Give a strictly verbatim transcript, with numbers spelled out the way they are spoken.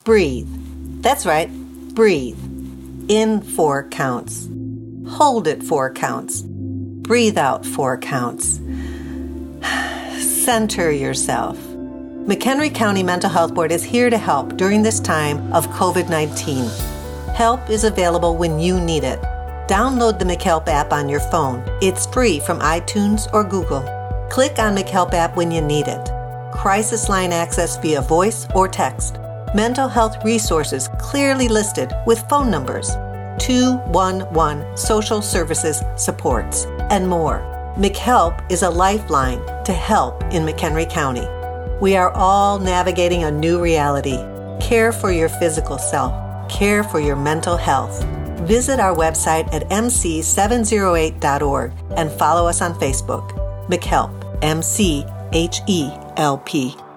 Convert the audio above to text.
Breathe. That's right, breathe. In four counts. Hold it four counts. Breathe out four counts. Center yourself. McHenry County Mental Health Board is here to help during this time of covid nineteen. Help is available when you need it. Download the McHelp app on your phone. It's free from iTunes or Google. Click on McHelp app when you need it. Crisis line access via voice or text. Mental health resources clearly listed with phone numbers. two one one Social Services Supports, and more. McHelp is a lifeline to help in McHenry County. We are all navigating a new reality. Care for your physical self. Care for your mental health. Visit our website at m c seven oh eight dot org and follow us on Facebook. McHelp, M C H E L P.